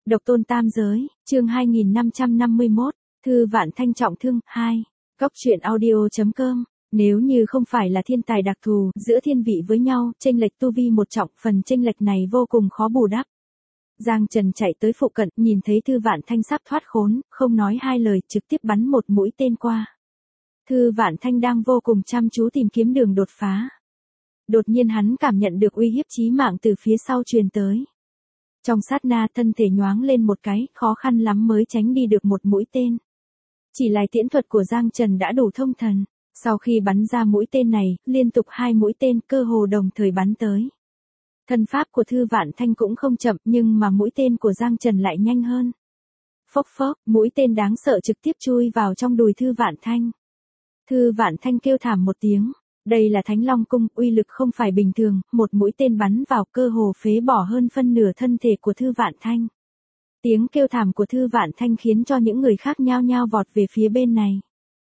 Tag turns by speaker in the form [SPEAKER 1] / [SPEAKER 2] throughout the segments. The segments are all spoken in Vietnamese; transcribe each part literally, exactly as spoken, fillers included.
[SPEAKER 1] Độc tôn tam giới, chương hai nghìn năm trăm năm mươi mốt, Thư Vạn Thanh trọng thương, hai. Cóc truyện audio chấm com. Nếu như không phải là thiên tài đặc thù, giữa thiên vị với nhau, chênh lệch tu vi một trọng, phần chênh lệch này vô cùng khó bù đắp. Giang Trần chạy tới phụ cận, nhìn thấy Thư Vạn Thanh sắp thoát khốn, không nói hai lời, trực tiếp bắn một mũi tên qua. Thư Vạn Thanh đang vô cùng chăm chú tìm kiếm đường đột phá. Đột nhiên hắn cảm nhận được uy hiếp chí mạng từ phía sau truyền tới. Trong sát na thân thể nhoáng lên một cái, khó khăn lắm mới tránh đi được một mũi tên. Chỉ là tiễn thuật của Giang Trần đã đủ thông thần. Sau khi bắn ra mũi tên này, liên tục hai mũi tên cơ hồ đồng thời bắn tới. Thân pháp của Thư Vạn Thanh cũng không chậm, nhưng mà mũi tên của Giang Trần lại nhanh hơn. Phốc phốc, mũi tên đáng sợ trực tiếp chui vào trong đùi Thư Vạn Thanh. Thư Vạn Thanh kêu thảm một tiếng. Đây là Thánh Long Cung, uy lực không phải bình thường, một mũi tên bắn vào cơ hồ phế bỏ hơn phân nửa thân thể của Thư Vạn Thanh. Tiếng kêu thảm của Thư Vạn Thanh khiến cho những người khác nhao nhao vọt về phía bên này.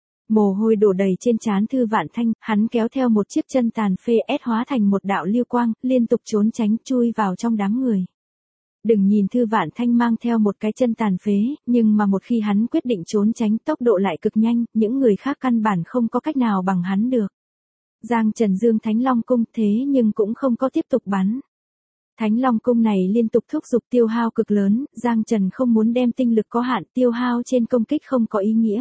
[SPEAKER 1] Mồ hôi đổ đầy trên trán Thư Vạn Thanh, hắn kéo theo một chiếc chân tàn phê ép hóa thành một đạo lưu quang, liên tục trốn tránh chui vào trong đám người. Đừng nhìn Thư Vạn Thanh mang theo một cái chân tàn phế, nhưng mà một khi hắn quyết định trốn tránh tốc độ lại cực nhanh, những người khác căn bản không có cách nào bằng hắn được. Giang Trần dương Thánh Long Cung thế nhưng cũng không có tiếp tục bắn. Thánh Long Cung này liên tục thúc giục tiêu hao cực lớn, Giang Trần không muốn đem tinh lực có hạn tiêu hao trên công kích không có ý nghĩa.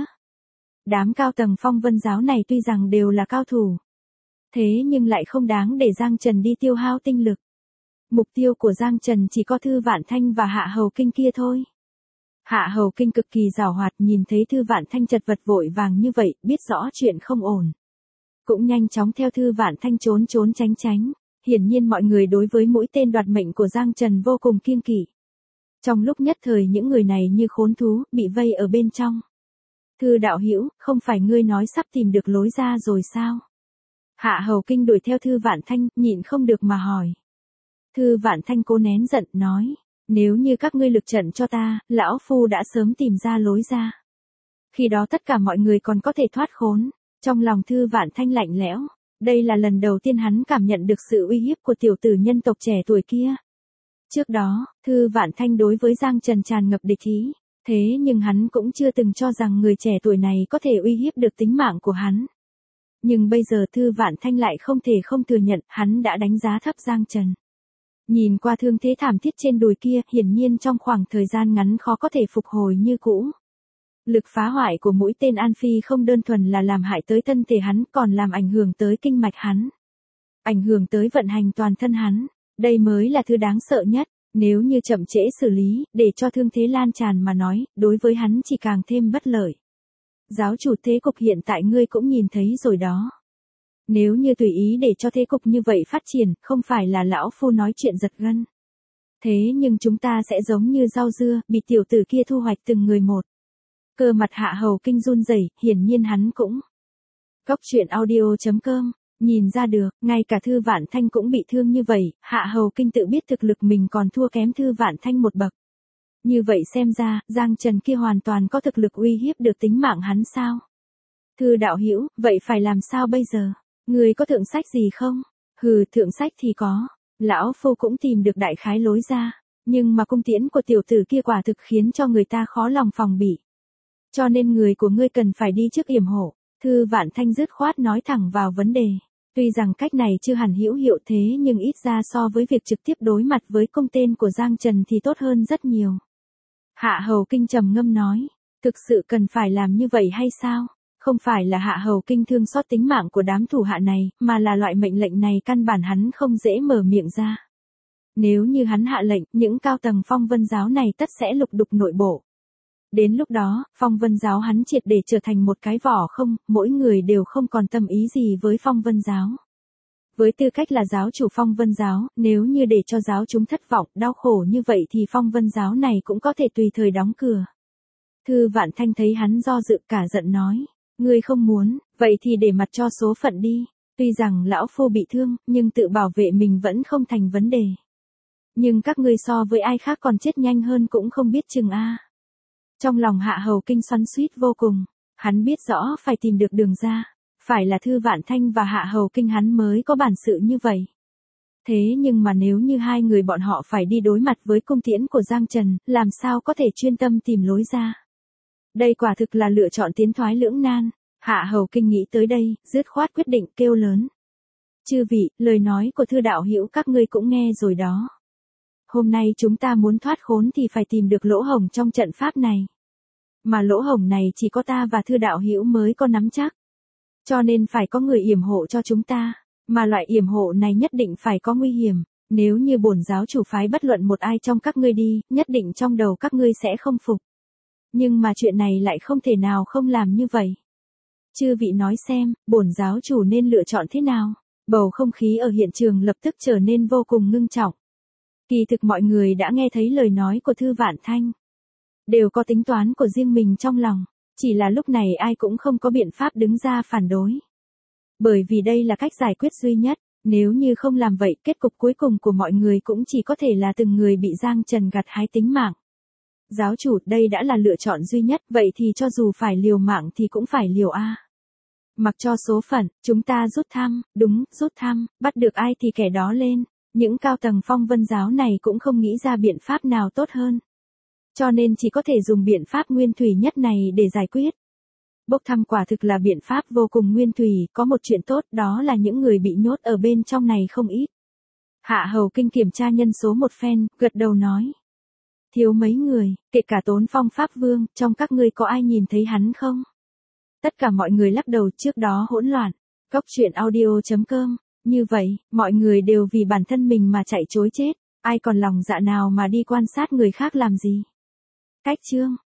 [SPEAKER 1] Đám cao tầng Phong Vân giáo này tuy rằng đều là cao thủ, thế nhưng lại không đáng để Giang Trần đi tiêu hao tinh lực. Mục tiêu của Giang Trần chỉ có Thư Vạn Thanh và Hạ Hầu Kinh kia thôi. Hạ Hầu Kinh cực kỳ giàu hoạt, nhìn thấy Thư Vạn Thanh chật vật vội vàng như vậy, biết rõ chuyện không ổn. Cũng nhanh chóng theo Thư Vạn Thanh trốn trốn tránh tránh. Hiển nhiên mọi người đối với mũi tên đoạt mệnh của Giang Trần vô cùng kiêng kỵ. Trong lúc nhất thời những người này như khốn thú, bị vây ở bên trong. Thư đạo hữu, không phải ngươi nói sắp tìm được lối ra rồi sao? Hạ Hầu Kinh đuổi theo Thư Vạn Thanh, nhịn không được mà hỏi. Thư Vạn Thanh cố nén giận, nói, nếu như các ngươi lực trận cho ta, lão phu đã sớm tìm ra lối ra. Khi đó tất cả mọi người còn có thể thoát khốn. Trong lòng Thư Vạn Thanh lạnh lẽo, đây là lần đầu tiên hắn cảm nhận được sự uy hiếp của tiểu tử nhân tộc trẻ tuổi kia. Trước đó, Thư Vạn Thanh đối với Giang Trần tràn ngập địch ý, thế nhưng hắn cũng chưa từng cho rằng người trẻ tuổi này có thể uy hiếp được tính mạng của hắn. Nhưng bây giờ Thư Vạn Thanh lại không thể không thừa nhận hắn đã đánh giá thấp Giang Trần. Nhìn qua thương thế thảm thiết trên đùi kia, hiển nhiên trong khoảng thời gian ngắn khó có thể phục hồi như cũ. Lực phá hoại của mũi tên An Phi không đơn thuần là làm hại tới thân thể hắn, còn làm ảnh hưởng tới kinh mạch hắn. Ảnh hưởng tới vận hành toàn thân hắn. Đây mới là thứ đáng sợ nhất. Nếu như chậm trễ xử lý, để cho thương thế lan tràn mà nói, đối với hắn chỉ càng thêm bất lợi. Giáo chủ, thế cục hiện tại ngươi cũng nhìn thấy rồi đó. Nếu như tùy ý để cho thế cục như vậy phát triển, không phải là lão phu nói chuyện giật gân. Thế nhưng chúng ta sẽ giống như rau dưa, bị tiểu tử kia thu hoạch từng người một. Cơ mặt Hạ Hầu Kinh run rẩy, hiển nhiên hắn cũng. Cóc truyện audio chấm com, nhìn ra được, ngay cả Thư Vạn Thanh cũng bị thương như vậy, Hạ Hầu Kinh tự biết thực lực mình còn thua kém Thư Vạn Thanh một bậc. Như vậy xem ra, Giang Trần kia hoàn toàn có thực lực uy hiếp được tính mạng hắn sao? Thư đạo hữu, vậy phải làm sao bây giờ? Người có thượng sách gì không? Hừ, thượng sách thì có. Lão phu cũng tìm được đại khái lối ra, nhưng mà cung tiễn của tiểu tử kia quả thực khiến cho người ta khó lòng phòng bị. Cho nên người của ngươi cần phải đi trước yểm hộ. Thư Vạn Thanh dứt khoát nói thẳng vào vấn đề. Tuy rằng cách này chưa hẳn hữu hiệu thế nhưng ít ra so với việc trực tiếp đối mặt với cung tên của Giang Trần thì tốt hơn rất nhiều. Hạ Hầu Kinh trầm ngâm nói. Thực sự cần phải làm như vậy hay sao? Không phải là Hạ Hầu Kinh thương xót tính mạng của đám thủ hạ này, mà là loại mệnh lệnh này căn bản hắn không dễ mở miệng ra. Nếu như hắn hạ lệnh, những cao tầng Phong Vân giáo này tất sẽ lục đục nội bộ. Đến lúc đó, Phong Vân giáo hắn triệt để trở thành một cái vỏ không, mỗi người đều không còn tâm ý gì với Phong Vân giáo. Với tư cách là giáo chủ Phong Vân giáo, nếu như để cho giáo chúng thất vọng, đau khổ như vậy thì Phong Vân giáo này cũng có thể tùy thời đóng cửa. Thư Vạn Thanh thấy hắn do dự cả giận nói, ngươi không muốn, vậy thì để mặt cho số phận đi. Tuy rằng lão phu bị thương, nhưng tự bảo vệ mình vẫn không thành vấn đề. Nhưng các ngươi so với ai khác còn chết nhanh hơn cũng không biết chừng a. Trong lòng Hạ Hầu Kinh xoắn xuýt vô cùng, hắn biết rõ phải tìm được đường ra, phải là Thư Vạn Thanh và Hạ Hầu Kinh hắn mới có bản sự như vậy. Thế nhưng mà nếu như hai người bọn họ phải đi đối mặt với cung tiễn của Giang Trần, làm sao có thể chuyên tâm tìm lối ra. Đây quả thực là lựa chọn tiến thoái lưỡng nan. Hạ Hầu Kinh nghĩ tới đây, dứt khoát quyết định kêu lớn. Chư vị, lời nói của Thư đạo hữu các ngươi cũng nghe rồi đó. Hôm nay chúng ta muốn thoát khốn thì phải tìm được lỗ hổng trong trận pháp này. Mà lỗ hổng này chỉ có ta và Thư đạo hữu mới có nắm chắc. Cho nên phải có người yểm hộ cho chúng ta. Mà loại yểm hộ này nhất định phải có nguy hiểm. Nếu như bổn giáo chủ phái bất luận một ai trong các ngươi đi, nhất định trong đầu các ngươi sẽ không phục. Nhưng mà chuyện này lại không thể nào không làm như vậy. Chư vị nói xem, bổn giáo chủ nên lựa chọn thế nào? Bầu không khí ở hiện trường lập tức trở nên vô cùng ngưng trọng. Kỳ thực mọi người đã nghe thấy lời nói của Thư Vạn Thanh. Đều có tính toán của riêng mình trong lòng. Chỉ là lúc này ai cũng không có biện pháp đứng ra phản đối. Bởi vì đây là cách giải quyết duy nhất. Nếu như không làm vậy, kết cục cuối cùng của mọi người cũng chỉ có thể là từng người bị Giang Trần gặt hái tính mạng. Giáo chủ, đây đã là lựa chọn duy nhất, vậy thì cho dù phải liều mạng thì cũng phải liều a. Mặc cho số phận, chúng ta rút thăm, đúng, rút thăm, bắt được ai thì kẻ đó lên. Những cao tầng Phong Vân giáo này cũng không nghĩ ra biện pháp nào tốt hơn. Cho nên chỉ có thể dùng biện pháp nguyên thủy nhất này để giải quyết. Bốc thăm quả thực là biện pháp vô cùng nguyên thủy, có một chuyện tốt đó là những người bị nhốt ở bên trong này không ít. Hạ Hầu Kinh kiểm tra nhân số một phen, gật đầu nói. Thiếu mấy người, kể cả Tốn Phong Pháp Vương, trong các ngươi có ai nhìn thấy hắn không? Tất cả mọi người lắc đầu, trước đó hỗn loạn. Góc truyện audio chấm com. Như vậy, mọi người đều vì bản thân mình mà chạy trối chết. Ai còn lòng dạ nào mà đi quan sát người khác làm gì? Cách chương.